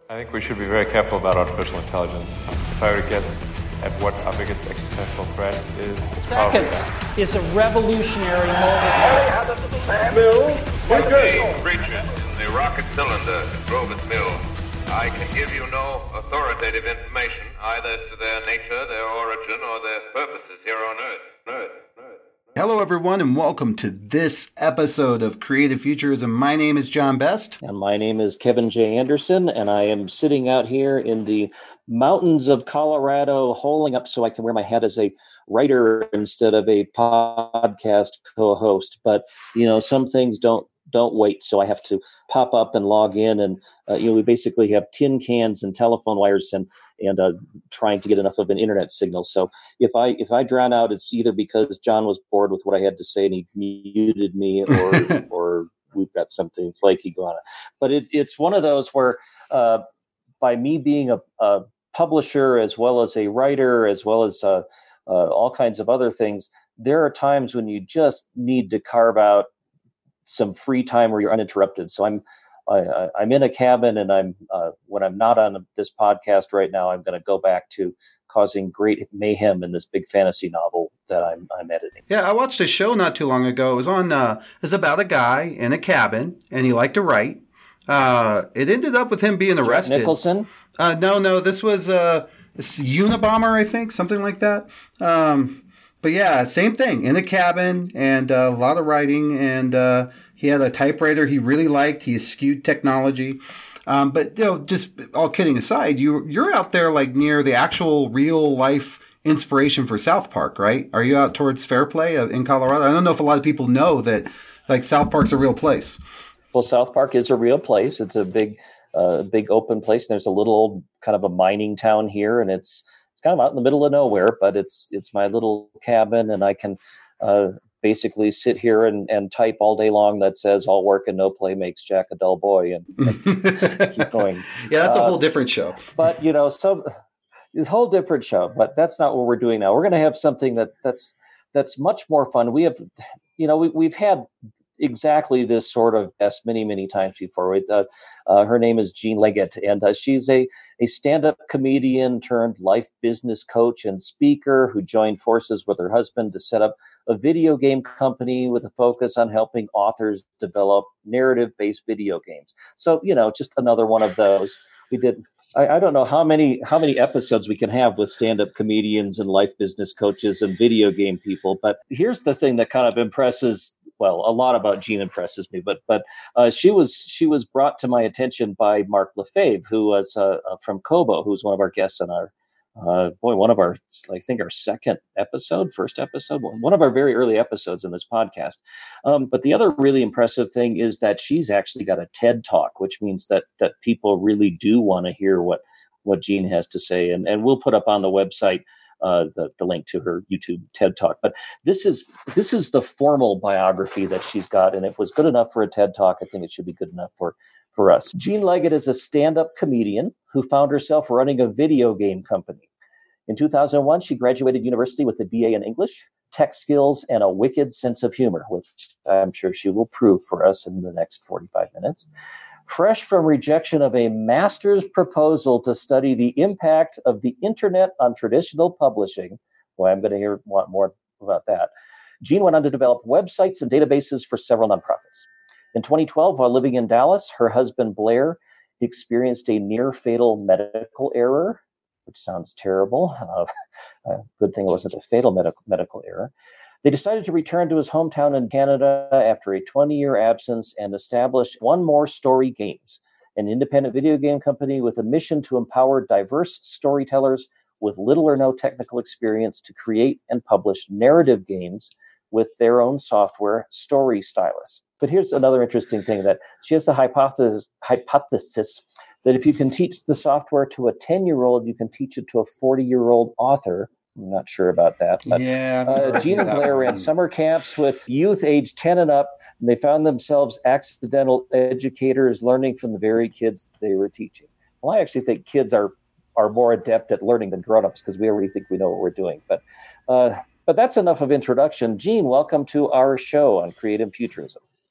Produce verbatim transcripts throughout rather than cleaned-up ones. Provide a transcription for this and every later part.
I think we should be very careful about artificial intelligence. If I were to guess at what our biggest existential threat is, it's Second probably is a revolutionary moment. Eight breaches in the rocket cylinder that drove its mill. I can give you no authoritative information either as to their nature, their origin, or their purposes here on Earth. Earth. Earth. Hello, everyone, and welcome to this episode of Creative Futurism. My name is John Best. And my name is Kevin J. Anderson, and I am sitting out here in the mountains of Colorado, holding up so I can wear my hat as a writer instead of a podcast co-host. But, you know, some things don't don't wait, so I have to pop up and log in. And, uh, you know, we basically have tin cans and telephone wires and and uh, trying to get enough of an internet signal. So if I if I drown out, it's either because John was bored with what I had to say and he muted me, or or we've got something flaky going on. But it, it's one of those where uh, by me being a, a publisher as well as a writer, as well as uh, uh, all kinds of other things, there are times when you just need to carve out some free time where you're uninterrupted. So I'm I, I'm in a cabin, and I'm uh, when I'm not on this podcast right now, I'm going to go back to causing great mayhem in this big fantasy novel that I'm I'm editing. Yeah, I watched a show not too long ago. It was on. Uh, it was about a guy in a cabin, and he liked to write. Uh, it ended up with him being arrested. Jack Nicholson? Uh, no, no, this was uh, this Unabomber, I think, something like that. Um, But yeah, same thing, in a cabin, and uh, a lot of writing, and uh, he had a typewriter he really liked. He eschewed technology. Um, but, you know, just all kidding aside, you, you're out there like near the actual real life inspiration for South Park, right? Are you out towards Fairplay in Colorado? I don't know if a lot of people know that like South Park's a real place. Well, South Park is a real place. It's a big, uh, big open place. There's a little old kind of a mining town here, and it's It's kind of out in the middle of nowhere, but it's it's my little cabin, and I can uh, basically sit here and, and type all day long that says all work and no play makes Jack a dull boy, and, and keep going. Yeah, that's a uh, whole different show. But, you know, so it's a whole different show, but that's not what we're doing now. We're going to have something that that's that's much more fun. We have, you know, we, we've had exactly this sort of guest many, many times before. Uh, uh, her name is Jean Leggett, and uh, she's a, a stand-up comedian turned life business coach and speaker who joined forces with her husband to set up a video game company with a focus on helping authors develop narrative-based video games. So, you know, just another one of those. We did. I, I don't know how many how many episodes we can have with stand-up comedians and life business coaches and video game people. But here's the thing that kind of impresses. Well, a lot about Jean impresses me, but but uh, she was she was brought to my attention by Mark Lefebvre, who was uh, uh, from Kobo, who's one of our guests on our uh, boy one of our I think our second episode, first episode, one of our very early episodes in this podcast. Um, but the other really impressive thing is that she's actually got a TED Talk, which means that that people really do want to hear what what Jean has to say, and and we'll put up on the website Uh, the, the link to her YouTube TED Talk. But this is this is the formal biography that she's got, and it was good enough for a TED Talk. I think it should be good enough for, for us. Jean Leggett is a stand-up comedian who found herself running a video game company. In two thousand one, she graduated university with a B A in English, tech skills, and a wicked sense of humor, which I'm sure she will prove for us in the next forty-five minutes. Fresh from rejection of a master's proposal to study the impact of the internet on traditional publishing. Boy, I'm going to hear want more about that. Jean went on to develop websites and databases for several nonprofits. In twenty twelve, while living in Dallas, her husband Blair experienced a near-fatal medical error, which sounds terrible. Uh, uh, good thing it wasn't a fatal medical medical error. They decided to return to his hometown in Canada after a twenty-year absence and establish One More Story Games, an independent video game company with a mission to empower diverse storytellers with little or no technical experience to create and publish narrative games with their own software, Story Stylus. But here's another interesting thing, that she has the hypothesis, hypothesis that if you can teach the software to a ten-year-old, you can teach it to a forty-year-old author. I'm not sure about that. But, yeah. Uh, Jean and Blair ran summer camps with youth aged ten and up, and they found themselves accidental educators learning from the very kids they were teaching. Well, I actually think kids are are more adept at learning than grown-ups because we already think we know what we're doing. But uh, but that's enough of introduction. Jean, welcome to our show on Creative Futurism.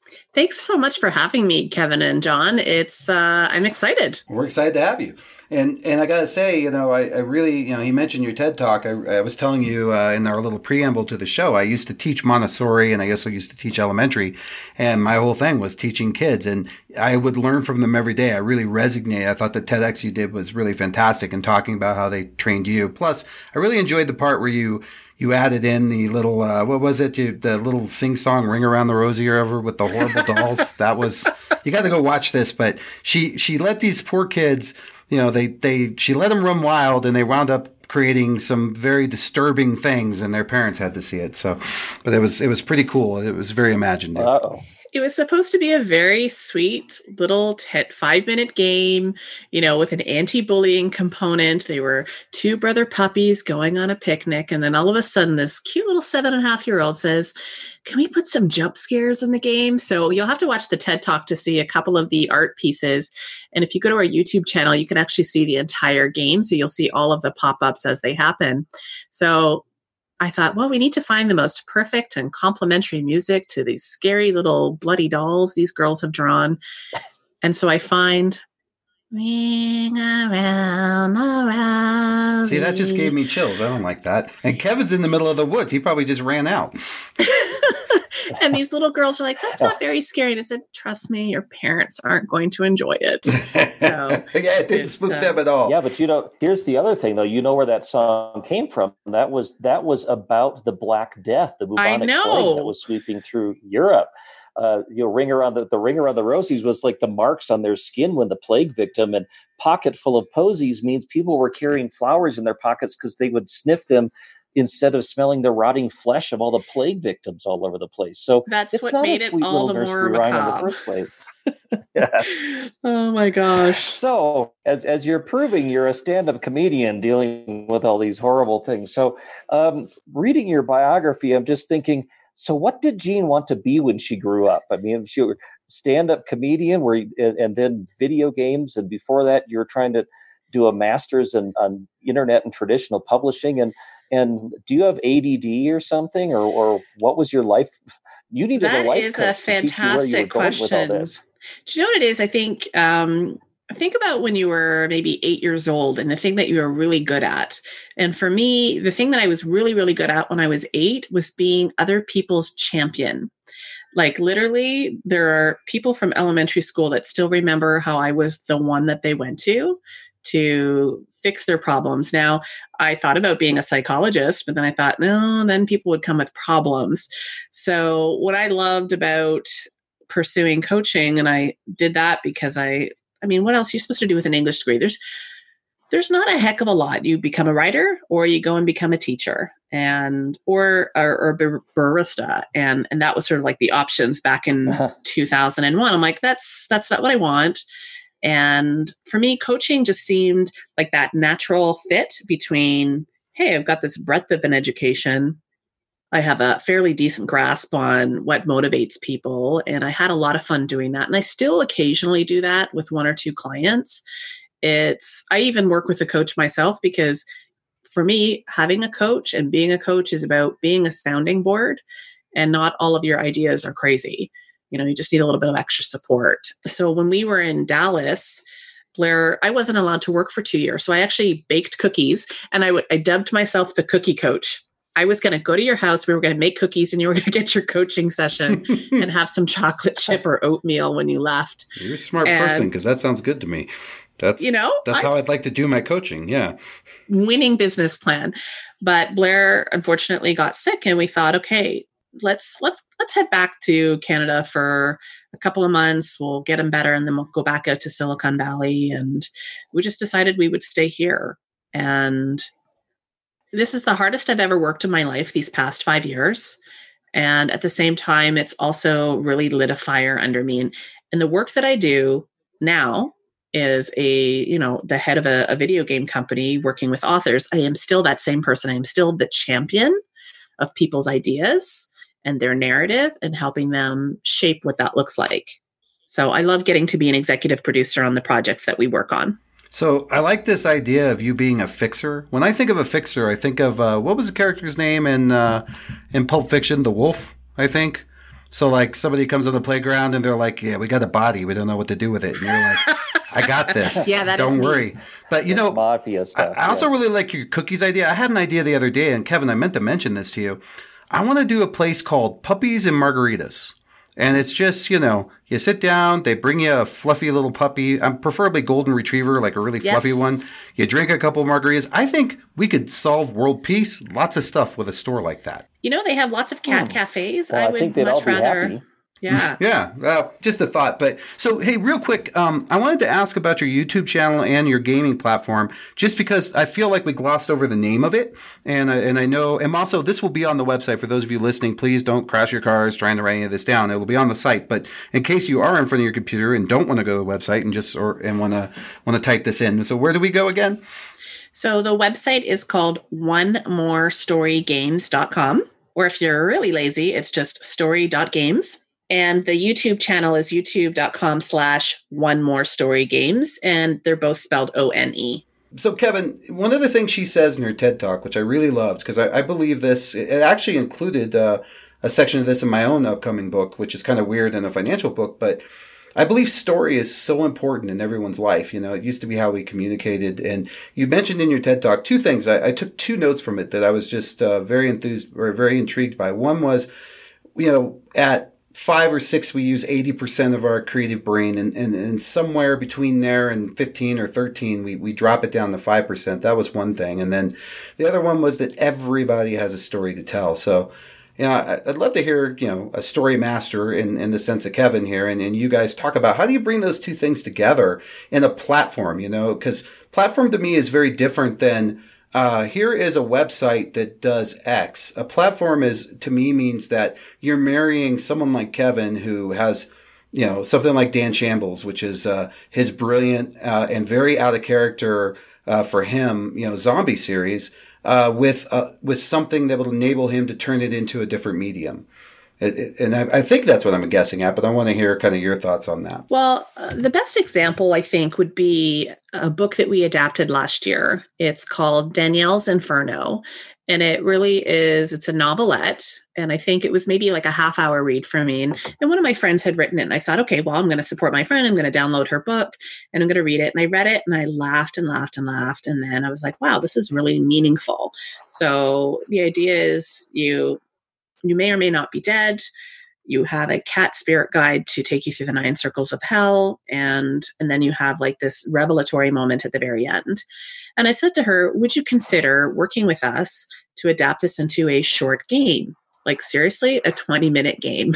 Thanks so much for having me, Kevin and John. It's uh, I'm excited. We're excited to have you. And and I got to say, you know, I, I really, you know, you mentioned your TED Talk. I, I was telling you uh, in our little preamble to the show, I used to teach Montessori and I also used to teach elementary. And my whole thing was teaching kids. And I would learn from them every day. I really resonated. I thought the TEDx you did was really fantastic in talking about how they trained you. Plus, I really enjoyed the part where you You added in the little, uh, what was it? You, the little sing-song Ring Around the Rosie or ever with the horrible dolls. That was, you got to go watch this. But she, she let these poor kids, you know, they, they, she let them run wild and they wound up creating some very disturbing things and their parents had to see it. So, but it was, it was pretty cool. It was very imaginative. Uh-oh. It was supposed to be a very sweet little t- five-minute game, you know, with an anti-bullying component. They were two brother puppies going on a picnic, and then all of a sudden, this cute little seven-and-a-half-year-old says, "Can we put some jump scares in the game?" So you'll have to watch the TED Talk to see a couple of the art pieces. And if you go to our YouTube channel, you can actually see the entire game. So you'll see all of the pop-ups as they happen. So I thought, well, we need to find the most perfect and complementary music to these scary little bloody dolls these girls have drawn. And so I find Ring Around the Rosie. See, that just gave me chills. I don't like that. And Kevin's in the middle of the woods. He probably just ran out. And these little girls are like, "That's not very scary." And I said, "Trust me, your parents aren't going to enjoy it." So yeah, it didn't spook uh, them at all. Yeah, but you know, here's the other thing, though. You know where that song came from? That was that was about the Black Death, the bubonic plague that was sweeping through Europe. Uh, you know, ring around the, the ring around the rosies was like the marks on their skin when the plague victim, and pocket full of posies means people were carrying flowers in their pockets because they would sniff them instead of smelling the rotting flesh of all the plague victims all over the place. So that's it's what not made a it sweet all little the nursery more rhyme in the macabre. first place. Yes. Oh my gosh. So as as you're proving, you're a stand-up comedian dealing with all these horrible things. So um, reading your biography, I'm just thinking, so what did Jean want to be when she grew up? I mean, she was a stand-up comedian where you, and, and then video games. And before that, you were trying to do a master's in on internet and traditional publishing. And and do you have A D D or something? Or or what was your life? You needed that a life is coach a to teach you where you were fantastic going question. with all this. Do you know what it is? I think um, think about when you were maybe eight years old and the thing that you were really good at. And for me, the thing that I was really, really good at when I was eight was being other people's champion. Like literally, there are people from elementary school that still remember how I was the one that they went to to fix their problems. Now, I thought about being a psychologist, but then I thought, no, then people would come with problems. So what I loved about pursuing coaching, and I did that because I, I mean, what else are you supposed to do with an English degree? There's, there's not a heck of a lot. You become a writer, or you go and become a teacher, and or or, or a barista, and and that was sort of like the options back in uh-huh. two thousand one. I'm like, that's that's not what I want. And for me, coaching just seemed like that natural fit between, hey, I've got this breadth of an education. I have a fairly decent grasp on what motivates people. And I had a lot of fun doing that. And I still occasionally do that with one or two clients. It's, I even work with a coach myself because for me, having a coach and being a coach is about being a sounding board, and not all of your ideas are crazy. You know, you just need a little bit of extra support. So when we were in Dallas, Blair, I wasn't allowed to work for two years. So I actually baked cookies, and I, w- I dubbed myself the cookie coach. I was going to go to your house. We were going to make cookies, and you were going to get your coaching session and have some chocolate chip or oatmeal when you left. You're a smart and, person, because that sounds good to me. That's, you know, that's I, how I'd like to do my coaching. Yeah. Winning business plan. But Blair unfortunately got sick, and we thought, okay, let's let's let's head back to Canada for a couple of months. We'll get him better, and then we'll go back out to Silicon Valley. And we just decided we would stay here. And this is the hardest I've ever worked in my life these past five years. And at the same time, it's also really lit a fire under me. And, and the work that I do now is a, you know, the head of a, a video game company working with authors. I am still that same person. I am still the champion of people's ideas and their narrative and helping them shape what that looks like. So I love getting to be an executive producer on the projects that we work on. So I like this idea of you being a fixer. When I think of a fixer, I think of, uh, what was the character's name in uh, in Pulp Fiction? The Wolf, I think. So like somebody comes on the playground and they're like, yeah, we got a body. We don't know what to do with it. And you're like, I got this. Yeah, that Don't is me. worry. But you know, mafia stuff. I, I also yes. really like your cookies idea. I had an idea the other day, and Kevin, I meant to mention this to you. I want to do a place called Puppies and Margaritas. And it's just, you know, you sit down, they bring you a fluffy little puppy, um, preferably golden retriever, like a really Yes. fluffy one. You drink a couple margaritas. I think we could solve world peace, lots of stuff with a store like that. You know, they have lots of cat cafes. Well, I I would think they'd all much be rather. happy. Yeah. Yeah, uh, just a thought. But so, hey, real quick, um, I wanted to ask about your YouTube channel and your gaming platform, just because I feel like we glossed over the name of it, and I, and I know, and also this will be on the website for those of you listening. Please don't crash your cars trying to write any of this down. It will be on the site. But in case you are in front of your computer and don't want to go to the website and just or and want to want to type this in, so where do we go again? So the website is called one more story games dot com, or if you're really lazy, it's just story dot games. And the YouTube channel is youtube.com slash one more story games. And they're both spelled O N E. So, Kevin, one of the things she says in her TED Talk, which I really loved, because I, I believe this, it actually included uh, a section of this in my own upcoming book, which is kind of weird in a financial book, but I believe story is so important in everyone's life. You know, it used to be how we communicated. And you mentioned in your TED Talk two things. I, I took two notes from it that I was just uh, very enthused or very intrigued by. One was, you know, at five or six, we use eighty percent of our creative brain, and, and, and somewhere between there and fifteen or thirteen, we, we drop it down to five percent. That was one thing. And then the other one was that everybody has a story to tell. So, you know, I'd love to hear, you know, a story master in, in the sense of Kevin here, and, and you guys talk about how do you bring those two things together in a platform, you know, because platform to me is very different than Uh, here is a website that does X. A platform is, to me, means that you're marrying someone like Kevin who has, you know, something like Dan Shambles, which is uh, his brilliant uh, and very out of character uh, for him, you know, zombie series, uh, with uh, with something that will enable him to turn it into a different medium. It, it, and I, I think that's what I'm guessing at, but I want to hear kind of your thoughts on that. Well, uh, the best example, I think, would be a book that we adapted last year. It's called Danielle's Inferno. And it really is, it's a novelette. And I think it was maybe like a half hour read for me. And, and one of my friends had written it. And I thought, okay, well, I'm going to support my friend. I'm going to download her book and I'm going to read it. And I read it and I laughed and laughed and laughed. And then I was like, wow, this is really meaningful. So the idea is you, you may or may not be dead. You have a cat spirit guide to take you through the nine circles of hell. And, and then you have like this revelatory moment at the very end. And I said to her, would you consider working with us to adapt this into a short game? Like seriously, a twenty minute game.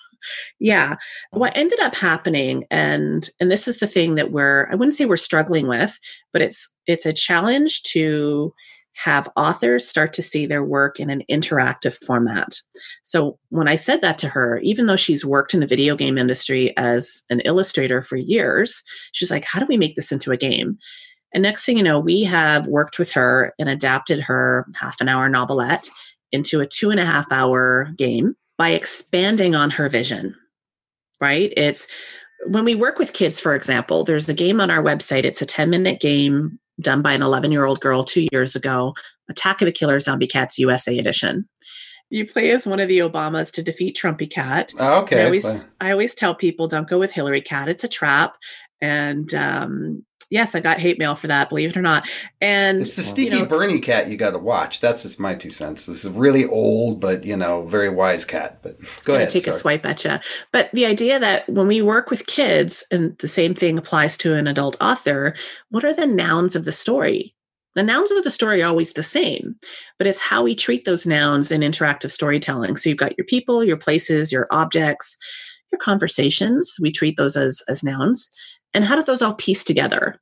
Yeah. What ended up happening, and and this is the thing that we're, I wouldn't say we're struggling with, but it's it's a challenge to have authors start to see their work in an interactive format. So when I said that to her, even though she's worked in the video game industry as an illustrator for years, she's like, how do we make this into a game? And next thing you know, we have worked with her and adapted her half an hour novelette into a two and a half hour game by expanding on her vision, right? It's when we work with kids, for example, there's a game on our website. It's a ten minute game done by an eleven year old girl two years ago, Attack of the Killer Zombie Cats U S A edition. You play as one of the Obamas to defeat Trumpy Cat. Oh, okay. I always, I always tell people, don't go with Hillary Cat. It's a trap. And um, yes, I got hate mail for that, believe it or not. And it's the Sneaky you know, Bernie cat you got to watch. That's just my two cents. This is a really old, but, you know, very wise cat. But go ahead. Take sorry. a swipe at you. But the idea that when we work with kids, and the same thing applies to an adult author, what are the nouns of the story? The nouns of the story are always the same, but it's how we treat those nouns in interactive storytelling. So you've got your people, your places, your objects, your conversations. We treat those as, as nouns. And how do those all piece together?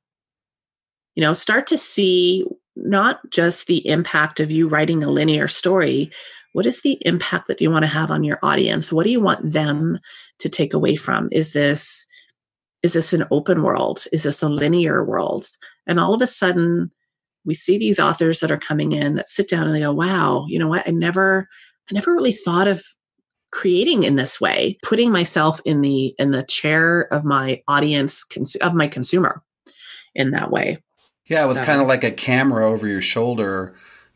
You know, start to see not just the impact of you writing a linear story. What is the impact that you want to have on your audience? What do you want them to take away from? Is this, is this an open world? Is this a linear world? And all of a sudden, we see these authors that are coming in that sit down and they go, wow, you know what? I never, I never really thought of creating in this way, putting myself in the, in the chair of my audience, cons- of my consumer in that way. Yeah, with So- kind of like a camera over your shoulder,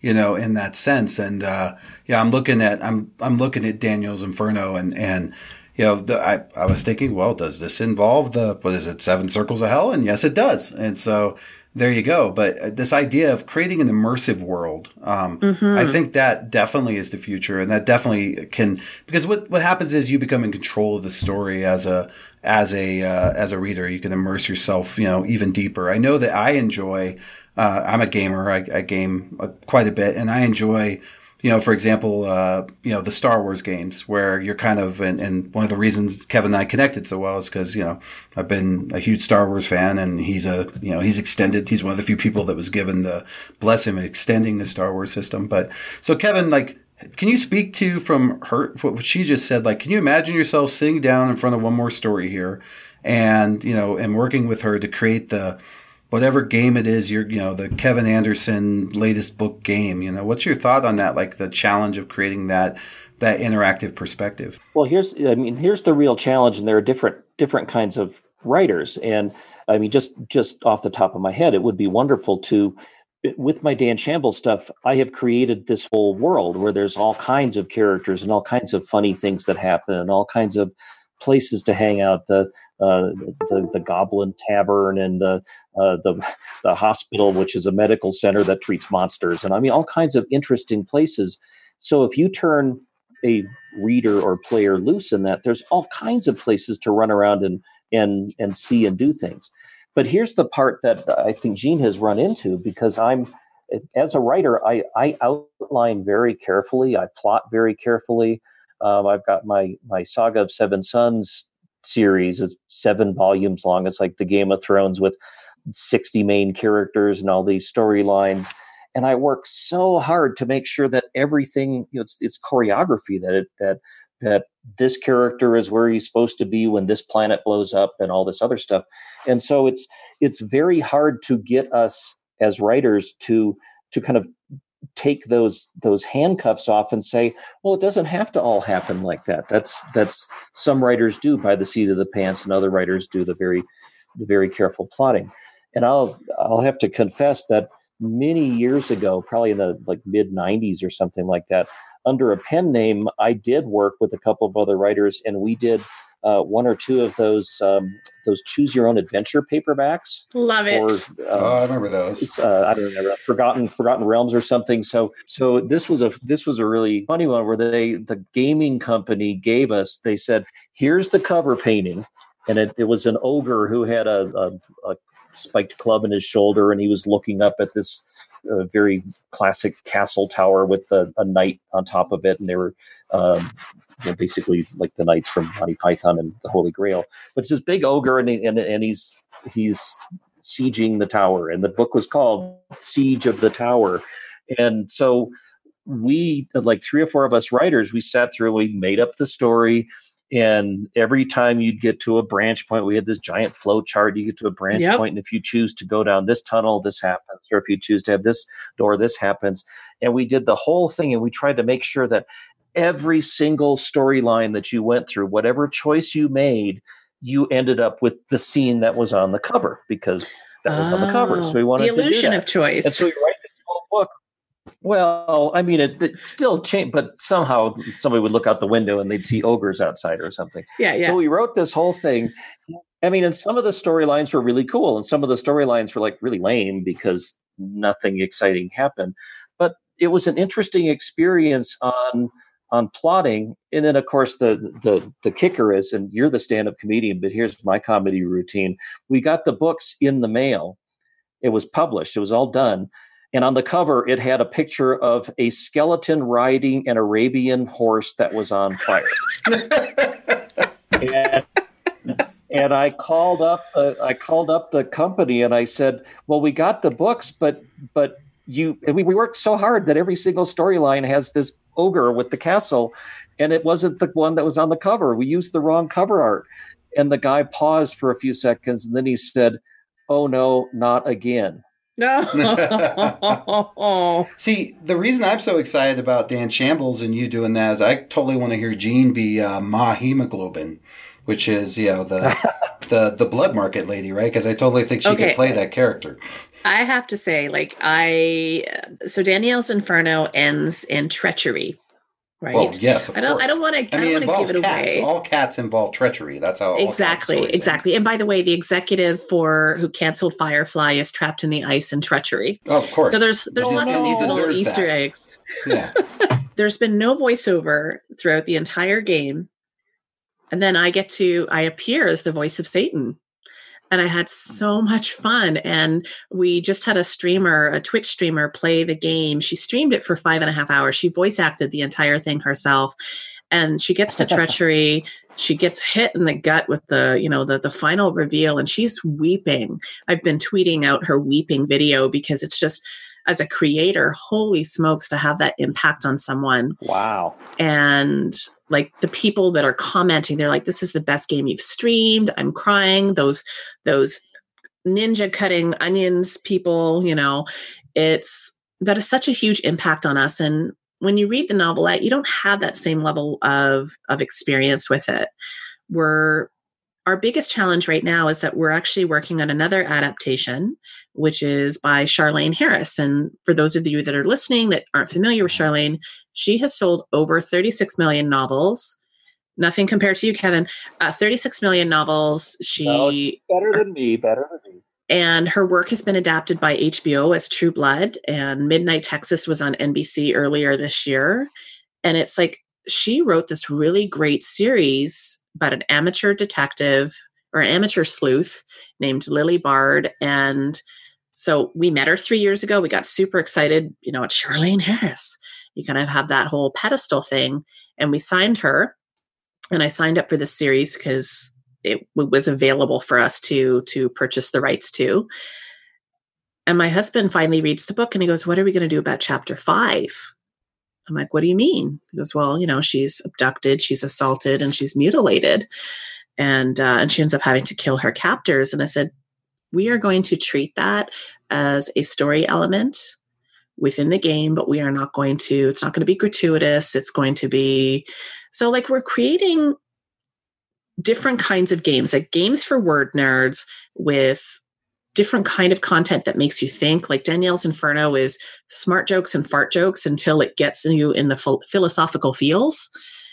you know, in that sense. And, uh, yeah, I'm looking at, I'm, I'm looking at Daniel's Inferno and, and, you know, the, I, I was thinking, well, does this involve the, what is it, Seven Circles of Hell? And yes, it does. And so there you go. But this idea of creating an immersive world, um, mm-hmm. I think that definitely is the future. And that definitely can, because what, what happens is you become in control of the story as a, as a, uh, as a reader. You can immerse yourself, you know, even deeper. I know that I enjoy, uh, I'm a gamer. I, I game uh, quite a bit, and I enjoy, you know, for example, uh, you know, the Star Wars games where you're kind of, and, and one of the reasons Kevin and I connected so well is because, you know, I've been a huge Star Wars fan, and he's a, you know, he's extended, he's one of the few people that was given the, bless him, extending the Star Wars system. But so Kevin, like, can you speak to from her, what she just said, like, can you imagine yourself sitting down in front of One More Story here and, you know, and working with her to create the, whatever game it is, you're, you know, the Kevin Anderson latest book game, you know, what's your thought on that? Like the challenge of creating that, that interactive perspective. Well, here's, I mean, here's the real challenge. And there are different, different kinds of writers. And I mean, just, just off the top of my head, it would be wonderful to, with my Dan Shambles stuff, I have created this whole world where there's all kinds of characters and all kinds of funny things that happen and all kinds of places to hang out, the uh, the, the Goblin Tavern and the uh, the the hospital, which is a medical center that treats monsters, and I mean all kinds of interesting places. So if you turn a reader or player loose in that, there's all kinds of places to run around and and and see and do things. But here's the part that I think Gene has run into, because I'm as a writer, I I outline very carefully, I plot very carefully. Um, I've got my my Saga of Seven Sons series. It's seven volumes long. It's like the Game of Thrones with sixty main characters and all these storylines. And I work so hard to make sure that everything, you know, it's, it's choreography, that it, that that this character is where he's supposed to be when this planet blows up and all this other stuff. And so it's it's very hard to get us as writers to to kind of take those those handcuffs off and say, well, it doesn't have to all happen like that. That's that's some writers do by the seat of the pants, and other writers do the very the very careful plotting. And I'll I'll have to confess that many years ago, probably in the like mid nineties or something like that, under a pen name, I did work with a couple of other writers, and we did uh, one or two of those um, those choose your own adventure paperbacks. Love it. Or, um, oh, I remember those. It's, uh, I don't know, Forgotten Forgotten Realms or something. So so this was a this was a really funny one where they the gaming company gave us. They said, here's the cover painting, and it, it was an ogre who had a, a, a spiked club in his shoulder, and he was looking up at this uh, very classic castle tower with a, a knight on top of it, and they were um, you know, basically like the knights from Monty Python and the Holy Grail. But it's this big ogre, and he, and, and he's he's sieging the tower, and the book was called Siege of the Tower. And so we, like three or four of us writers, we sat through, we made up the story. And every time you'd get to a branch point, we had this giant flow chart. You get to a branch yep. point, and if you choose to go down this tunnel, this happens. Or if you choose to have this door, this happens. And we did the whole thing, and we tried to make sure that every single storyline that you went through, whatever choice you made, you ended up with the scene that was on the cover, because that was oh, on the cover. So we wanted the illusion to do that. of choice. And so we write this whole book. Well, I mean, it, it still changed, but somehow somebody would look out the window and they'd see ogres outside or something. Yeah, yeah. So we wrote this whole thing. I mean, and some of the storylines were really cool, and some of the storylines were like really lame because nothing exciting happened. But it was an interesting experience on on plotting. And then, of course, the the the kicker is, and you're the stand-up comedian, but here's my comedy routine. We got the books in the mail. It was published. It was all done. And on the cover, it had a picture of a skeleton riding an Arabian horse that was on fire. and, and I called up, uh, I called up the company, and I said, "Well, we got the books, but but you, and we, we worked so hard that every single storyline has this ogre with the castle, and it wasn't the one that was on the cover. We used the wrong cover art." And the guy paused for a few seconds, and then he said, "Oh no, not again." No. See, the reason I'm so excited about Dan Shambles and you doing that is I totally want to hear Gene be uh, Ma Hemoglobin, which is, you know, the the the blood market lady, right? Because I totally think she Okay. could play that character. I have to say, like, I so Danielle's Inferno ends in treachery, right? Well, yes, of I don't. course. I don't want to. I I mean, don't it want involves to give it cats. away. All cats involve treachery. That's how all Exactly, cat stories exactly. And by the way, the executive for who canceled Firefly is trapped in the ice in treachery. end. Oh, of course. So there's there's And he- lots and of he these little deserves Easter that. eggs. Yeah. There's been no voiceover throughout the entire game, and then I get to I appear as the voice of Satan. And I had so much fun. And we just had a streamer, a Twitch streamer, play the game. She streamed it for five and a half hours. She voice acted the entire thing herself. And she gets to treachery. She gets hit in the gut with the, you know, the the final reveal, and she's weeping. I've been tweeting out her weeping video because it's just, as a creator, holy smokes, to have that impact on someone. Wow. And like the people that are commenting, they're like, this is the best game you've streamed. I'm crying. Those, those ninja cutting onions people, you know, it's, that is such a huge impact on us. And when you read the novelette, you don't have that same level of, of experience with it. We're, our biggest challenge right now is that we're actually working on another adaptation, which is by Charlaine Harris. And for those of you that are listening that aren't familiar with Charlaine, she has sold over thirty-six million novels. Nothing compared to you, Kevin. Uh, thirty-six million novels. She, No, she's better than me. Better than me. and her work has been adapted by H B O as True Blood, and Midnight Texas was on N B C earlier this year. And it's like, she wrote this really great series about an amateur detective or an amateur sleuth named Lily Bard. And so we met her three years ago. We got super excited. You know, it's Charlaine Harris. You kind of have that whole pedestal thing. And we signed her. And I signed up for this series because it w- was available for us to, to purchase the rights to. And my husband finally reads the book and he goes, what are we going to do about chapter five? I'm like, what do you mean? He goes, well, you know, she's abducted, she's assaulted, and she's mutilated. And, uh, and she ends up having to kill her captors. And I said, we are going to treat that as a story element within the game, but we are not going to, it's not going to be gratuitous. It's going to be, so like we're creating different kinds of games, like games for word nerds with different kind of content that makes you think. Like Danielle's Inferno is smart jokes and fart jokes until it gets you in the ph- philosophical feels.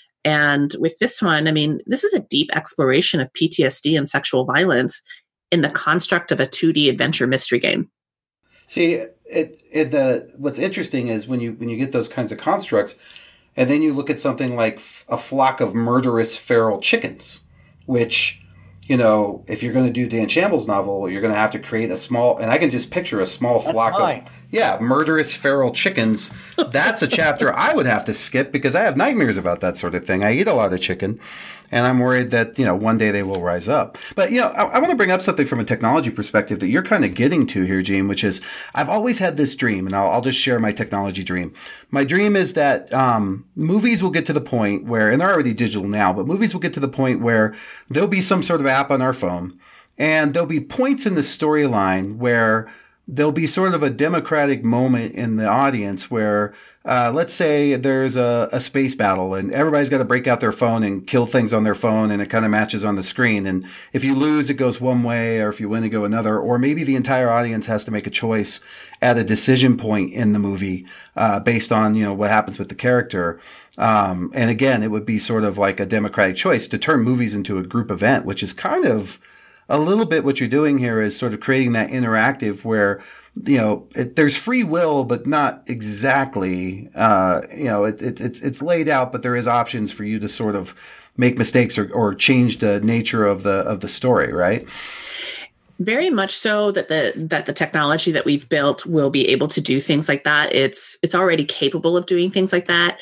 And with this one, I mean, this is a deep exploration of P T S D and sexual violence in the construct of a two D adventure mystery game. See, it, it the what's interesting is when you when you get those kinds of constructs, and then you look at something like f- a flock of murderous feral chickens, which, you know, if you're going to do Dan Shambles' novel, you're going to have to create a small, and I can just picture a small That's flock mine. of, yeah, murderous feral chickens. That's a chapter I would have to skip because I have nightmares about that sort of thing. I eat a lot of chicken, and I'm worried that, you know, one day they will rise up. But, you know, I, I want to bring up something from a technology perspective that you're kind of getting to here, Gene, which is I've always had this dream, and I'll, I'll just share my technology dream. My dream is that um, movies will get to the point where, and they're already digital now, but movies will get to the point where there'll be some sort of app on our phone, and there'll be points in the storyline where there'll be sort of a democratic moment in the audience where, uh, let's say there's a, a space battle and everybody's got to break out their phone and kill things on their phone, and it kind of matches on the screen. And if you lose, it goes one way, or if you win, it go another. Or maybe the entire audience has to make a choice at a decision point in the movie, uh, based on, you know, what happens with the character. Um, and again, it would be sort of like a democratic choice to turn movies into a group event, which is kind of a little bit what you're doing here, is sort of creating that interactive where, you know, it, there's free will, but not exactly, uh, you know, it, it, it's, it's laid out, but there is options for you to sort of make mistakes or, or change the nature of the, of the story, right? Very much so that the that the technology that we've built will be able to do things like that. It's it's already capable of doing things like that.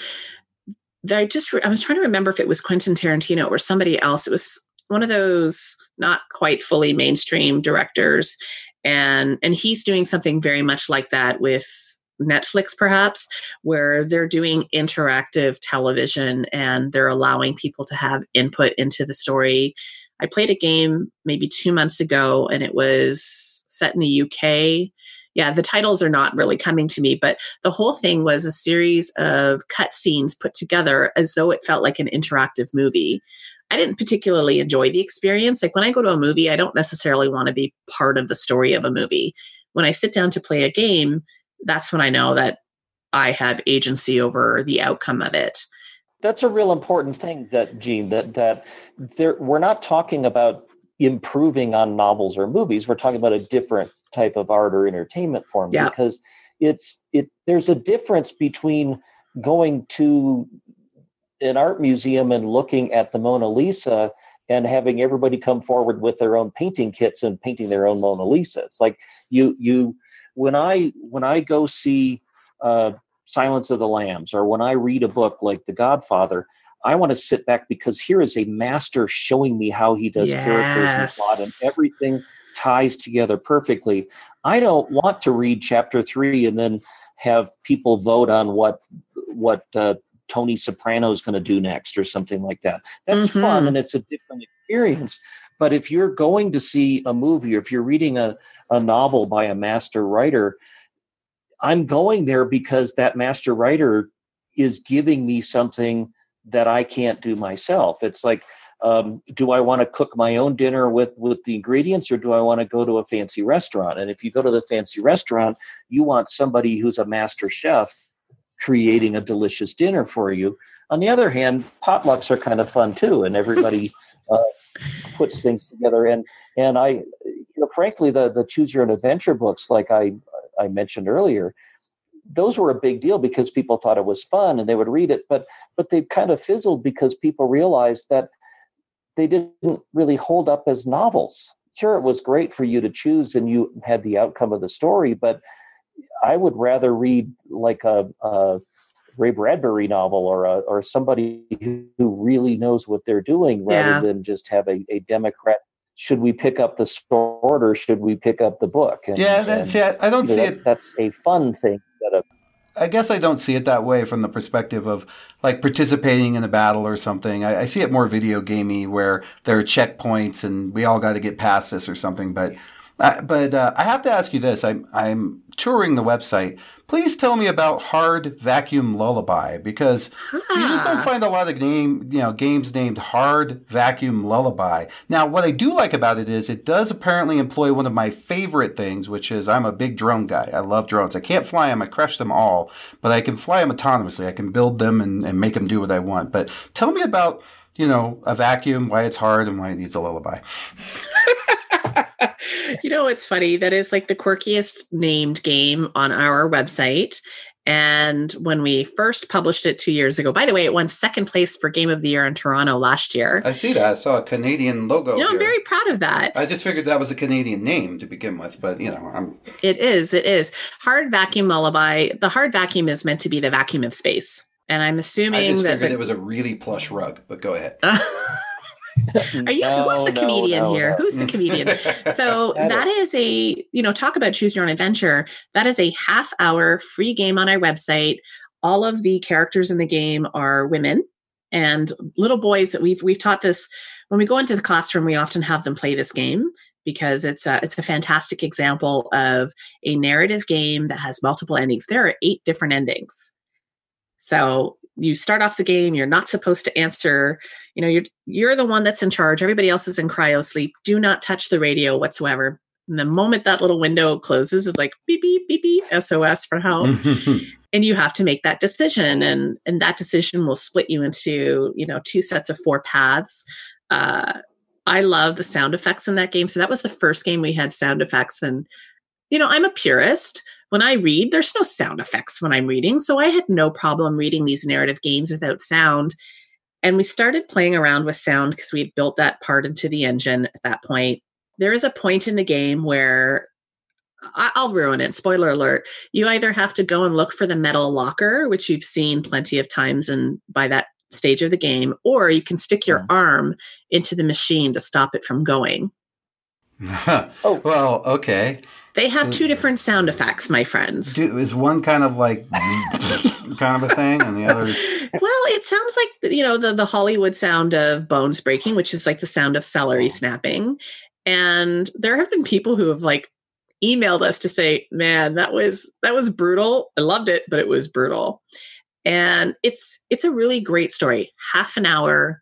I just I was trying to remember if it was Quentin Tarantino or somebody else. It was one of those not quite fully mainstream directors, and and he's doing something very much like that with Netflix, perhaps, where they're doing interactive television and they're allowing people to have input into the story. I played a game maybe two months ago, and it was set in the U K. Yeah, the titles are not really coming to me, but the whole thing was a series of cutscenes put together as though it felt like an interactive movie. I didn't particularly enjoy the experience. Like when I go to a movie, I don't necessarily want to be part of the story of a movie. When I sit down to play a game, that's when I know that I have agency over the outcome of it. That's a real important thing, that Gene, that that there, we're not talking about improving on novels or movies. We're talking about a different type of art or entertainment form, yeah. because it's it. There's a difference between going to an art museum and looking at the Mona Lisa and having everybody come forward with their own painting kits and painting their own Mona Lisa. It's like you you when I when I go see uh, Silence of the Lambs, or when I read a book like The Godfather, I want to sit back because here is a master showing me how he does yes. characters and plot, and everything ties together perfectly. I don't want to read chapter three and then have people vote on what what uh, Tony Soprano is going to do next or something like that. That's mm-hmm. fun, and it's a different experience. But if you're going to see a movie, or if you're reading a, a novel by a master writer, I'm going there because that master writer is giving me something that I can't do myself. It's like, um, do I want to cook my own dinner with, with the ingredients, or do I want to go to a fancy restaurant? And if you go to the fancy restaurant, you want somebody who's a master chef creating a delicious dinner for you. On the other hand, potlucks are kind of fun too, and everybody uh, puts things together. And and I, you know, frankly, the the Choose Your Own Adventure books, like I I mentioned earlier, those were a big deal because people thought it was fun and they would read it. But but they kind of fizzled because people realized that they didn't really hold up as novels. Sure, it was great for you to choose and you had the outcome of the story, but I would rather read like a, a Ray Bradbury novel, or a, or somebody who really knows what they're doing, rather yeah. than just have a, a Democrat. Should we pick up the sword or should we pick up the book? And, yeah, that's, and, yeah, I don't see that, it. That's a fun thing. That a, I guess I don't see it that way from the perspective of like participating in a battle or something. I, I see it more video gamey, where there are checkpoints and we all got to get past this or something. But uh, but uh, I have to ask you this. I'm I'm touring the website. Please tell me about Hard Vacuum Lullaby, because ah. you just don't find a lot of name, you know, games named Hard Vacuum Lullaby. Now, what I do like about it is it does apparently employ one of my favorite things, which is I'm a big drone guy. I love drones. I can't fly them. I crush them all, but I can fly them autonomously. I can build them and, and make them do what I want. But tell me about, you know, a vacuum, why it's hard and why it needs a lullaby. You know, it's funny. That is like the quirkiest named game on our website. And when we first published it two years ago, by the way, it won second place for Game of the Year in Toronto last year. I see that. I saw a Canadian logo. You know, here. I'm very proud of that. I just figured that was a Canadian name to begin with, but you know, I'm. It is. It is. Hard Vacuum Lullaby. The hard vacuum is meant to be the vacuum of space. And I'm assuming I just that figured the, it was a really plush rug, but go ahead. Are you no, who's the no, comedian no, here? no. Who's the comedian? So that is a, you know, talk about Choose Your Own Adventure. That is a half hour free game on our website. All of the characters in the game are women and little boys. We've we've taught this when we go into the classroom. We often have them play this game because it's a it's a fantastic example of a narrative game that has multiple endings. There are eight different endings. So you start off the game, you're not supposed to answer, you know, you're you're the one that's in charge. Everybody else is in cryo sleep. Do not touch the radio whatsoever. And the moment that little window closes, it's like beep, beep, beep, beep, S O S for help. And you have to make that decision. And, and that decision will split you into, you know, two sets of four paths. Uh, I love the sound effects in that game. So that was the first game we had sound effects. And, you know, I'm a purist. When I read, there's no sound effects when I'm reading. So I had no problem reading these narrative games without sound. And we started playing around with sound because we had built that part into the engine at that point. There is a point in the game where I- I'll ruin it. Spoiler alert. You either have to go and look for the metal locker, which you've seen plenty of times and by that stage of the game, or you can stick your yeah. arm into the machine to stop it from going. Oh, well, okay. They have so, two different sound effects, my friends. Do, is one kind of like kind of a thing, and the other? Well, it sounds like, you know, the the Hollywood sound of bones breaking, which is like the sound of celery snapping. And there have been people who have like emailed us to say, "Man, that was that was brutal. I loved it, but it was brutal." And it's it's a really great story. Half an hour.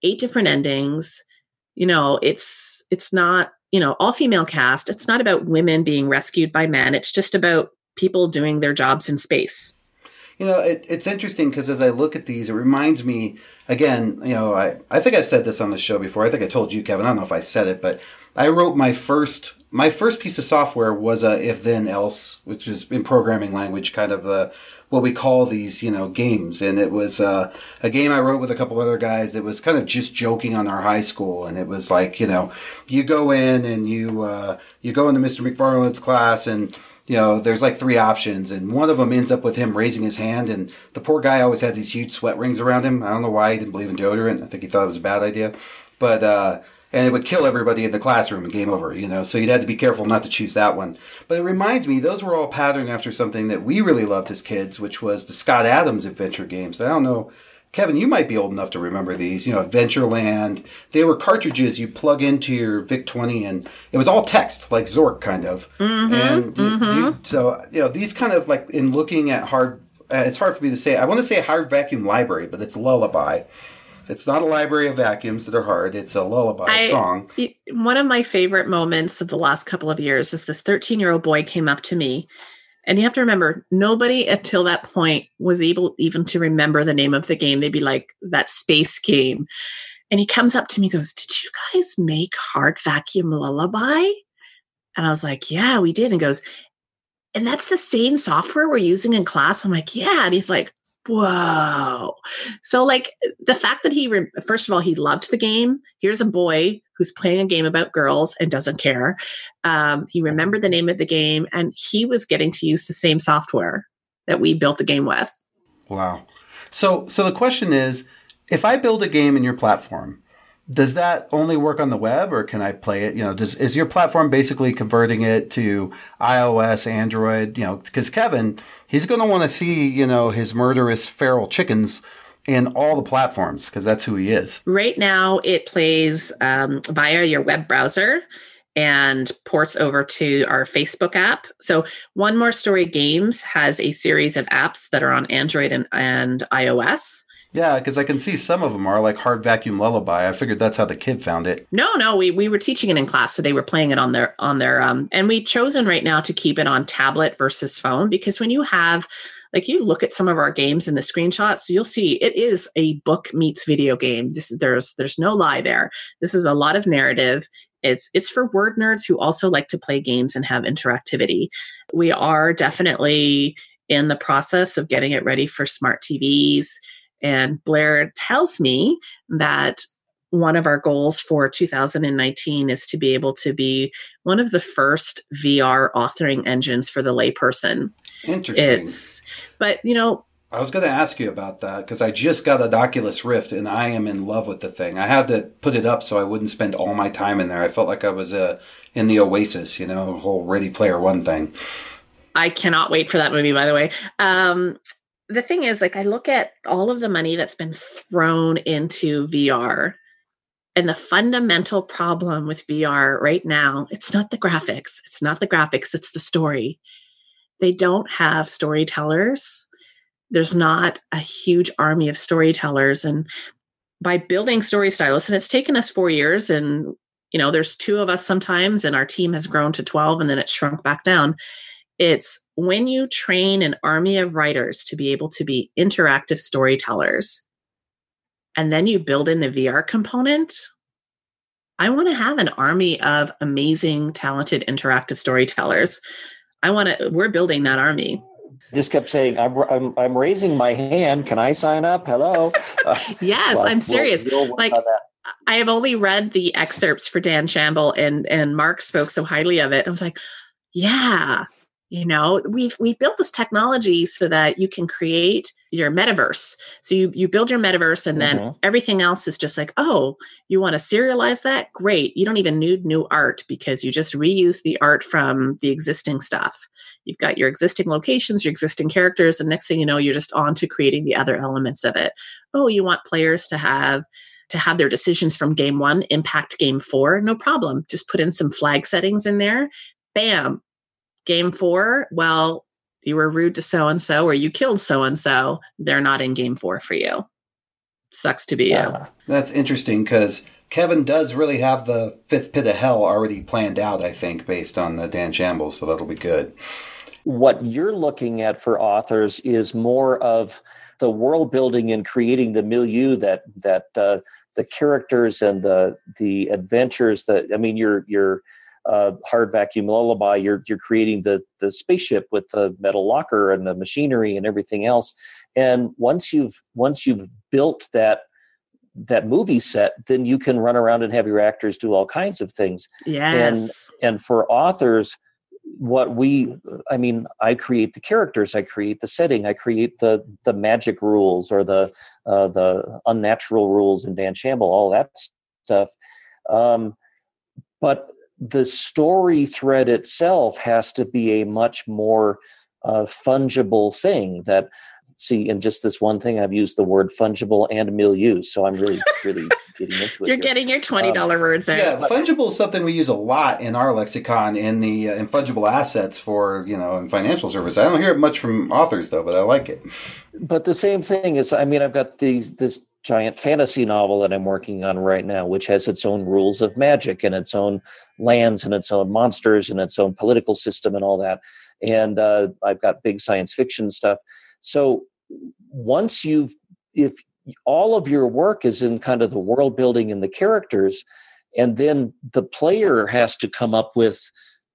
eight different endings. You know, it's it's not, you know, all female cast. It's not about women being rescued by men. It's just about people doing their jobs in space. You know, it, it's interesting because as I look at these, it reminds me, again, you know, I, I think I've said this on the show before. I think I told you, Kevin. I don't know if I said it, but I wrote my first my first piece of software was a if then else, which is in programming language, kind of a, what we call these, you know, games. And it was uh, a game I wrote with a couple other guys that was kind of just joking on our high school. And it was like, you know, you go in and you uh, you go into Mister McFarland's class and, you know, there's like three options, and one of them ends up with him raising his hand, and the poor guy always had these huge sweat rings around him. I don't know why he didn't believe in deodorant. I think he thought it was a bad idea. But, uh, and it would kill everybody in the classroom and game over, you know, so you'd have to be careful not to choose that one. But it reminds me, those were all patterned after something that we really loved as kids, which was the Scott Adams adventure games. I don't know, Kevin, you might be old enough to remember these, you know, Adventureland. They were cartridges you plug into your VIC twenty, and it was all text, like Zork, kind of. Mm-hmm, and mm-hmm. You, you, so, you know, these kind of like, in looking at hard, uh, it's hard for me to say, I want to say hard vacuum library, but it's Lullaby. It's not a library of vacuums that are hard. It's a lullaby I, song. One of my favorite moments of the last couple of years is this thirteen-year-old boy came up to me. And you have to remember, nobody until that point was able even to remember the name of the game. They'd be like, that space game. And he comes up to me and goes, did you guys make Hard Vacuum Lullaby? And I was like, yeah, we did. And he goes, and that's the same software we're using in class? I'm like, yeah. And he's like, whoa. So like the fact that he, re- first of all, he loved the game. Here's a boy who's playing a game about girls and doesn't care. Um, he remembered the name of the game, and he was getting to use the same software that we built the game with. Wow. So, so the question is, if I build a game in your platform, does that only work on the web, or can I play it? You know, does, is your platform basically converting it to iOS, Android? You know, because Kevin, he's going to want to see, you know, his murderous feral chickens in all the platforms, because that's who he is. Right now, it plays um, via your web browser and ports over to our Facebook app. So One More Story Games has a series of apps that are on Android and, and iOS. Yeah, because I can see some of them are like Hard Vacuum Lullaby. I figured that's how the kid found it. No, no, we we were teaching it in class, so they were playing it on their on their um. And we chosen right now to keep it on tablet versus phone, because when you have, like, you look at some of our games in the screenshots, you'll see it is a book meets video game. This there's there's no lie there. This is a lot of narrative. It's it's for word nerds who also like to play games and have interactivity. We are definitely in the process of getting it ready for smart T Vs. And Blair tells me that one of our goals for two thousand nineteen is to be able to be one of the first V R authoring engines for the layperson. Interesting. It's, but, you know, I was going to ask you about that because I just got an Oculus Rift and I am in love with the thing. I had to put it up so I wouldn't spend all my time in there. I felt like I was uh, in the Oasis, you know, whole Ready Player One thing. I cannot wait for that movie, by the way. Um, the thing is, like, I look at all of the money that's been thrown into V R, and the fundamental problem with V R right now, it's not the graphics. It's not the graphics. It's the story. They don't have storytellers. There's not a huge army of storytellers. And by building story stylists, and it's taken us four years, and, you know, there's two of us sometimes, and our team has grown to twelve, and then it shrunk back down. It's when you train an army of writers to be able to be interactive storytellers, and then you build in the V R component. I want to have an army of amazing, talented, interactive storytellers. I want to, we're building that army. Just kept saying, I'm, I'm, I'm raising my hand. Can I sign up? Hello. Uh, yes, well, I'm serious. We'll, we'll like, I have only read the excerpts for Dan Shamble, and, and Mark spoke so highly of it. I was like, yeah. You know, we've we've built this technology so that you can create your metaverse. So you you build your metaverse, and then mm-hmm. everything else is just like, oh, you want to serialize that? Great. You don't even need new art because you just reuse the art from the existing stuff. You've got your existing locations, your existing characters, and next thing you know, you're just on to creating the other elements of it. Oh, you want players to have to have their decisions from game one impact game four? No problem. Just put in some flag settings in there. Bam. Game four, well, you were rude to so-and-so or you killed so-and-so. They're not in game four for you. Sucks to be you. Uh, That's interesting because Kevin does really have the fifth pit of hell already planned out, I think, based on the Dan Shambles, so that'll be good. What you're looking at for authors is more of the world building and creating the milieu that that uh, the characters and the the adventures that I mean, your your uh, Hard Vacuum Lullaby, you're you're creating the the spaceship with the metal locker and the machinery and everything else. And once you've once you've built that that movie set, then you can run around and have your actors do all kinds of things. Yes. And and for authors, what we, I mean, I create the characters, I create the setting, I create the the magic rules or the uh, the unnatural rules in Dan Shamble, all that stuff. Um, but the story thread itself has to be a much more uh, fungible thing that, see, in just this one thing, I've used the word fungible and milieu. So I'm really, really getting into it. You're here. getting your twenty dollars um, words out. Yeah, fungible is something we use a lot in our lexicon in the uh, in fungible assets for, you know, in financial service. I don't hear it much from authors, though, but I like it. But the same thing is, I mean, I've got these this giant fantasy novel that I'm working on right now, which has its own rules of magic and its own lands and its own monsters and its own political system and all that. And uh, I've got big science fiction stuff. So once you've, if all of your work is in kind of the world building and the characters, and then the player has to come up with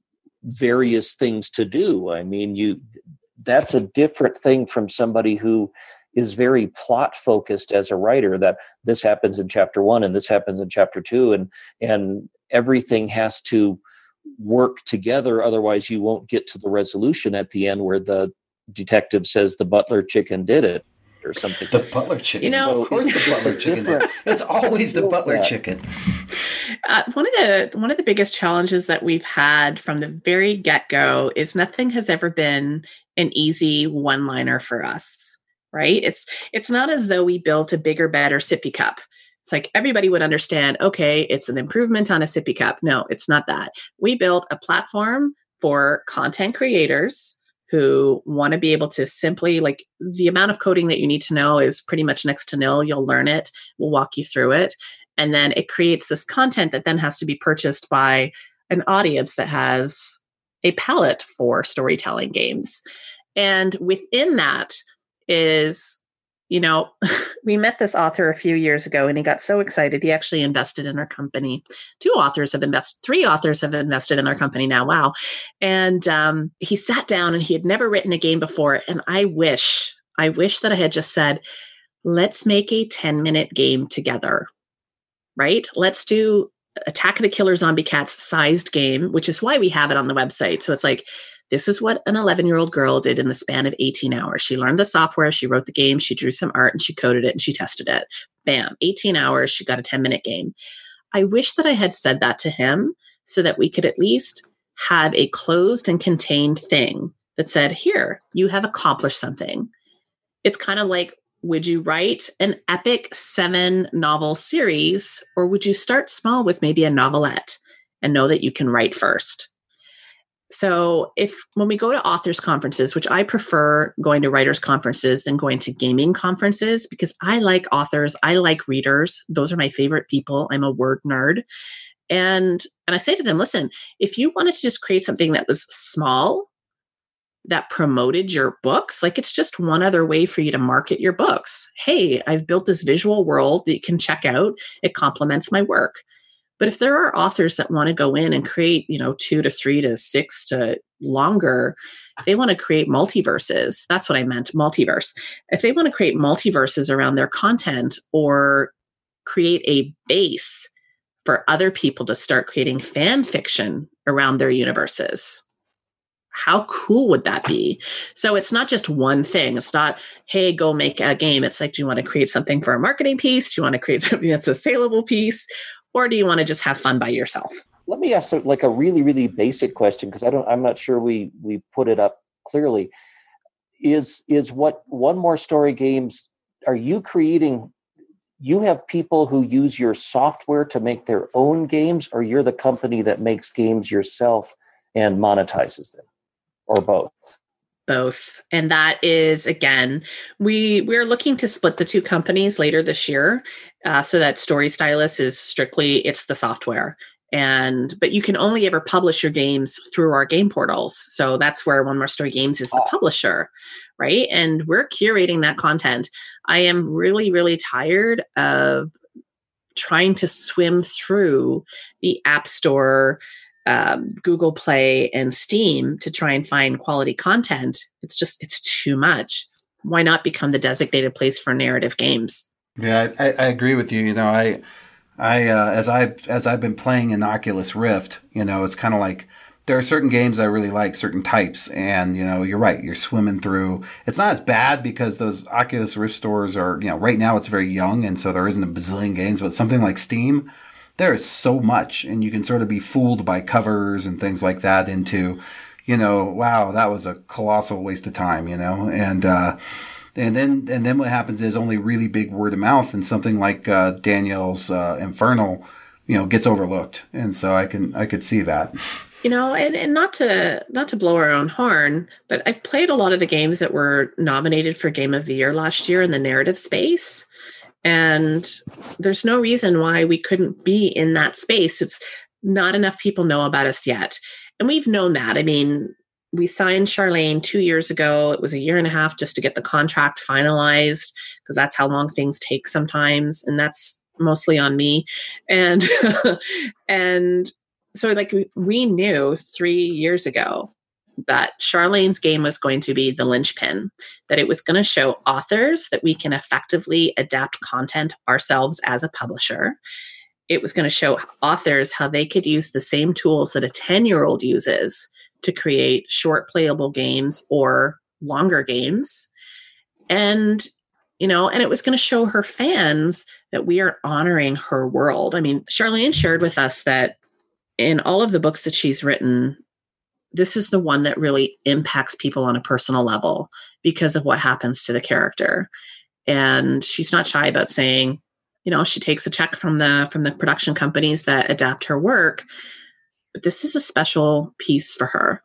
various things to do. I mean, you, that's a different thing from somebody who is very plot focused as a writer, that this happens in chapter one and this happens in chapter two, and, and everything has to work together. Otherwise you won't get to the resolution at the end where the detective says the butler chicken did it or something. The butler chicken. You know, so of course the butler chicken did. It's always the butler that. chicken. Uh, one of the one of the biggest challenges that we've had from the very get-go is nothing has ever been an easy one-liner for us, right? It's it's not as though we built a bigger, better sippy cup. It's like everybody would understand, okay, it's an improvement on a sippy cup. No, it's not that. We built a platform for content creators who want to be able to simply, like, the amount of coding that you need to know is pretty much next to nil. You'll learn it. We'll walk you through it. And then it creates this content that then has to be purchased by an audience that has a palette for storytelling games. And within that is, you know, we met this author a few years ago and he got so excited. He actually invested in our company. Two authors have invested, three authors have invested in our company now. Wow. And um, he sat down and he had never written a game before. And I wish, I wish that I had just said, let's make a ten minute game together, right? Let's do Attack of the Killer Zombie Cats sized game, which is why we have it on the website. So it's like, this is what an eleven-year-old girl did in the span of eighteen hours. She learned the software, she wrote the game, she drew some art, and she coded it, and she tested it. Bam, eighteen hours, she got a ten-minute game. I wish that I had said that to him so that we could at least have a closed and contained thing that said, here, you have accomplished something. It's kind of like, would you write an epic seven-novel series, or would you start small with maybe a novelette and know that you can write first? So if when we go to authors conferences, which I prefer going to writers conferences than going to gaming conferences, because I like authors, I like readers. Those are my favorite people. I'm a word nerd. And, and I say to them, listen, if you wanted to just create something that was small, that promoted your books, like it's just one other way for you to market your books. Hey, I've built this visual world that you can check out. It complements my work. But if there are authors that want to go in and create, you know, two to three to six to longer, if they want to create multiverses, that's what I meant, multiverse. If they want to create multiverses around their content or create a base for other people to start creating fan fiction around their universes, how cool would that be? So it's not just one thing. It's not, hey, go make a game. It's like, do you want to create something for a marketing piece? Do you want to create something that's a saleable piece? Or do you want to just have fun by yourself? Let me ask like a really, really basic question, because I don't, I'm not sure we we put it up clearly. Is is what One More Story Games, are you creating, you have people who use your software to make their own games, or you're the company that makes games yourself and monetizes them, or both? both. And that is, again, we we're looking to split the two companies later this year, uh, so that Story Stylus is strictly, it's the software. And but you can only ever publish your games through our game portals. So that's where One More Story Games is the publisher, right? And we're curating that content. I am really, really tired of trying to swim through the App Store, um, Google Play, and Steam to try and find quality content. It's just, it's too much. Why not become the designated place for narrative games? Yeah, I, I agree with you. You know, I, I uh, as I as I've been playing in Oculus Rift, you know, it's kind of like there are certain games I really like, certain types, and you know, you're right. You're swimming through. It's not as bad because those Oculus Rift stores are, you know, right now it's very young, and so there isn't a bazillion games. But something like Steam, there is so much, and you can sort of be fooled by covers and things like that into, you know, wow, that was a colossal waste of time, you know, and uh, and then and then what happens is only really big word of mouth, and something like uh, Danielle's uh, Infernal, you know, gets overlooked, and so I can I could see that. You know, and, and not to not to blow our own horn, but I've played a lot of the games that were nominated for Game of the Year last year in the narrative space. And there's no reason why we couldn't be in that space. It's not enough people know about us yet. And we've known that. I mean, we signed Charlene two years ago. It was a year and a half just to get the contract finalized, because that's how long things take sometimes. And that's mostly on me. And, and, So like we knew three years ago that Charlene's game was going to be the linchpin, that it was going to show authors that we can effectively adapt content ourselves as a publisher. It was going to show authors how they could use the same tools that a ten-year-old uses to create short playable games or longer games. And, you know, and it was going to show her fans that we are honoring her world. I mean, Charlene shared with us that in all of the books that she's written, this is the one that really impacts people on a personal level because of what happens to the character. And she's not shy about saying, you know, she takes a check from the from the production companies that adapt her work, but this is a special piece for her.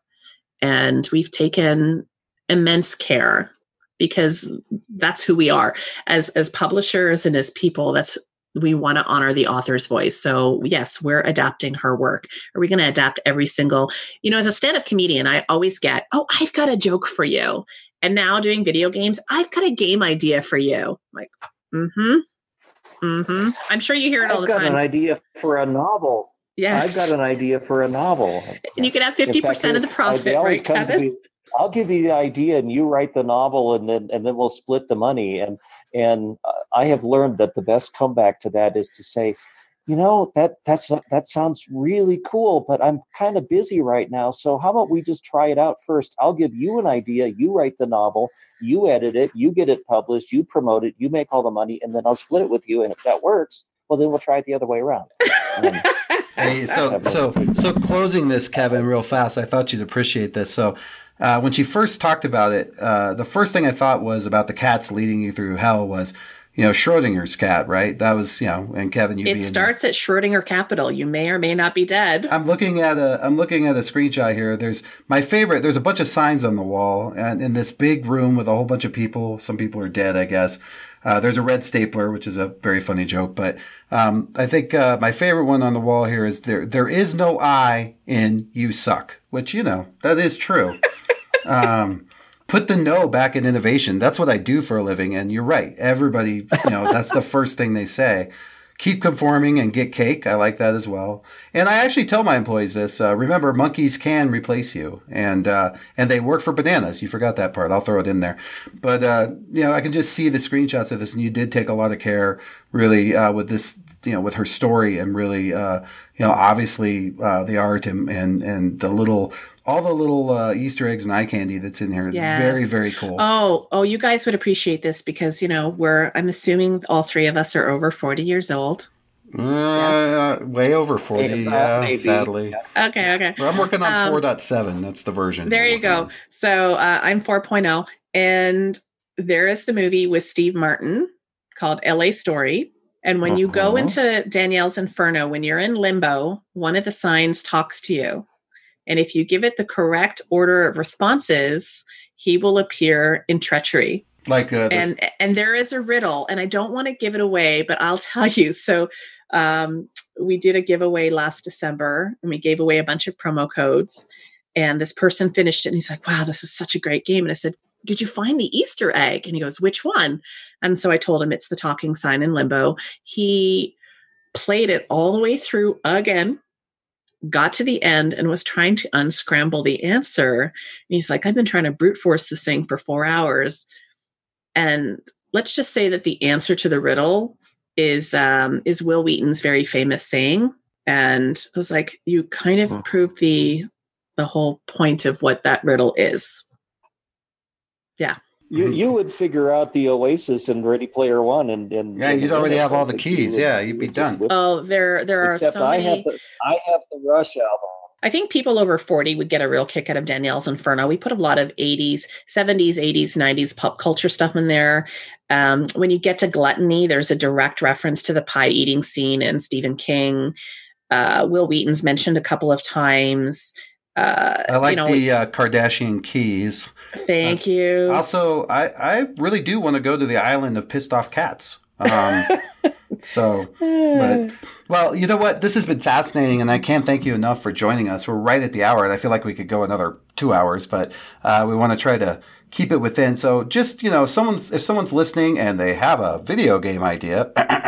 And we've taken immense care because that's who we are as as publishers and as people. That's we want to honor the author's voice. So yes, we're adapting her work. Are we going to adapt every single, you know, as a stand-up comedian, I always get, oh, I've got a joke for you. And now doing video games, I've got a game idea for you. I'm like, mm-hmm. Mm-hmm. I'm sure you hear it all the time. I've got an idea for a novel. Yes. I've got an idea for a novel. And you can have fifty percent fact, of the profit, right, Kevin? I'll give you the idea and you write the novel, and then and then we'll split the money. And and I have learned that the best comeback to that is to say, you know, that that's that sounds really cool, but I'm kind of busy right now. So how about we just try it out first? I'll give you an idea. You write the novel, you edit it, you get it published, you promote it, you make all the money, and then I'll split it with you. And if that works, well, then we'll try it the other way around. Um, hey, so so so closing this, Kevin, real fast. I thought you'd appreciate this. So. Uh, when she first talked about it, uh, the first thing I thought was about the cats leading you through hell was, you know, Schrodinger's cat, right? That was, you know, and Kevin, you. It starts at Schrodinger Capital. You may or may not be dead. I'm looking at a, I'm looking at a screenshot here. There's my favorite. There's a bunch of signs on the wall, and in this big room with a whole bunch of people. Some people are dead, I guess. Uh, there's a red stapler, which is a very funny joke. But um, I think uh, my favorite one on the wall here is there. There is no I in "you suck," which, you know, that is true. um, put the no back in innovation. That's what I do for a living. And you're right. Everybody, you know, that's the first thing they say. Keep conforming and get cake. I like that as well. And I actually tell my employees this. Uh, remember, monkeys can replace you. And uh, and they work for bananas. You forgot that part. I'll throw it in there. But, uh, you know, I can just see the screenshots of this. And you did take a lot of care, really, uh, with this, you know, with her story. And really, uh, you know, obviously uh, the art and, and, and the little... all the little uh, Easter eggs and eye candy that's in here is yes. very, very cool. Oh, oh, you guys would appreciate this because, you know, we're, I'm assuming all three of us are over forty years old. Uh, yes. Way over forty, yeah, maybe. Sadly. Okay, okay. Well, I'm working on um, four point seven. That's the version. There you go. On. So uh, I'm four point oh. And there is the movie with Steve Martin called L A Story. And when uh-huh. you go into Danielle's Inferno, when you're in limbo, one of the signs talks to you. And if you give it the correct order of responses, he will appear in Treachery. Like uh, this- and and there is a riddle, and I don't want to give it away, but I'll tell you. So um, we did a giveaway last December, and we gave away a bunch of promo codes. And this person finished it, and he's like, "Wow, this is such a great game." And I said, "Did you find the Easter egg?" And he goes, "Which one?" And so I told him it's the talking sign in Limbo. He played it all the way through again, got to the end, and was trying to unscramble the answer. And he's like, "I've been trying to brute force this thing for four hours." And let's just say that the answer to the riddle is um, is Wil Wheaton's very famous saying. And I was like, you kind of hmm. proved the the whole point of what that riddle is. Yeah. You you would figure out the Oasis in Ready Player One, and, and yeah, you'd already have all the keys. You, yeah, you'd be done. Whip. Oh, there there are Except so I many. Have the, I have the Rush album. I think people over forty would get a real kick out of Danielle's Inferno. We put a lot of eighties, seventies, eighties, nineties pop culture stuff in there. Um, when you get to Gluttony, there's a direct reference to the pie eating scene in Stephen King. Uh, Wil Wheaton's mentioned a couple of times. Uh, I like you know, the uh, Kardashian keys. Thank That's, you. Also, I, I really do want to go to the island of pissed off cats. Um, so, but, well, you know what? This has been fascinating, and I can't thank you enough for joining us. We're right at the hour, and I feel like we could go another two hours, but uh, we want to try to keep it within. So just, you know, someone's if someone's listening and they have a video game idea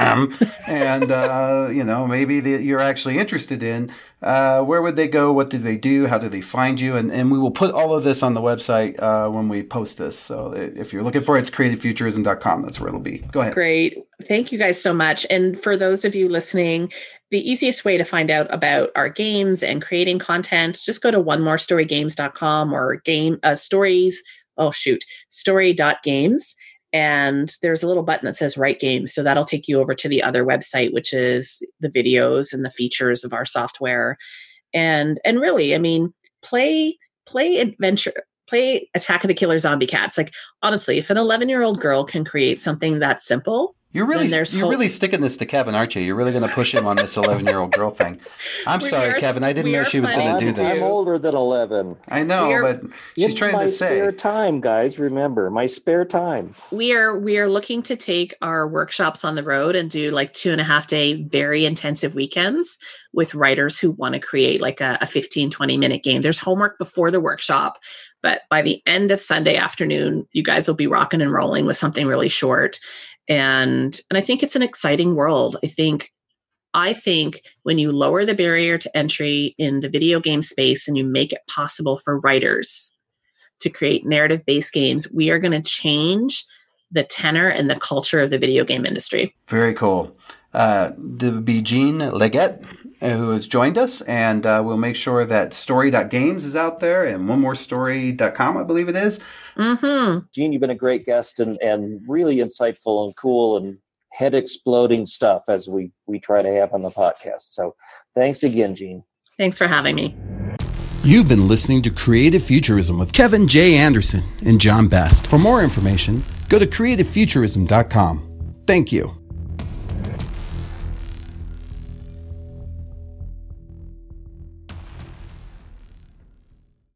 and, uh, you know, maybe the, you're actually interested in, uh, where would they go? What do they do? How do they find you? And, and we will put all of this on the website uh, when we post this. So if you're looking for it, it's creative futurism dot com. That's where it'll be. Go ahead. Great. Thank you guys so much. And for those of you listening, the easiest way to find out about our games and creating content, just go to one more story games dot com or game uh, stories. Oh, shoot, story dot games. And there's a little button that says Write Games. So that'll take you over to the other website, which is the videos and the features of our software. And and really, I mean, play play adventure, play Attack of the Killer Zombie Cats. Like, honestly, if an eleven-year-old girl can create something that simple, You're really you're hope. really sticking this to Kevin, aren't you? You're really going to push him on this eleven-year-old girl thing. I'm We sorry, are- Kevin. I didn't we know are she was going to do planning this. I'm older than eleven. I know, We are- but she's Give trying my to say. spare time, guys. Remember, my spare time. we are we are looking to take our workshops on the road and do like two and a half day very intensive weekends with writers who want to create like a, a fifteen, twenty minute game. There's homework before the workshop, but by the end of Sunday afternoon, you guys will be rocking and rolling with something really short. And and I think it's an exciting world. I think I think when you lower the barrier to entry in the video game space and you make it possible for writers to create narrative-based games, we are going to change the tenor and the culture of the video game industry. Very cool. Uh, there will be Jean Leggett, uh, who has joined us, and uh, we'll make sure that story dot games is out there and one more story dot com, I believe it is. Mm-hmm. Gene, you've been a great guest and, and really insightful and cool and head-exploding stuff as we, we try to have on the podcast. So thanks again, Gene. Thanks for having me. You've been listening to Creative Futurism with Kevin J. Anderson and John Best. For more information, go to creative futurism dot com. Thank you.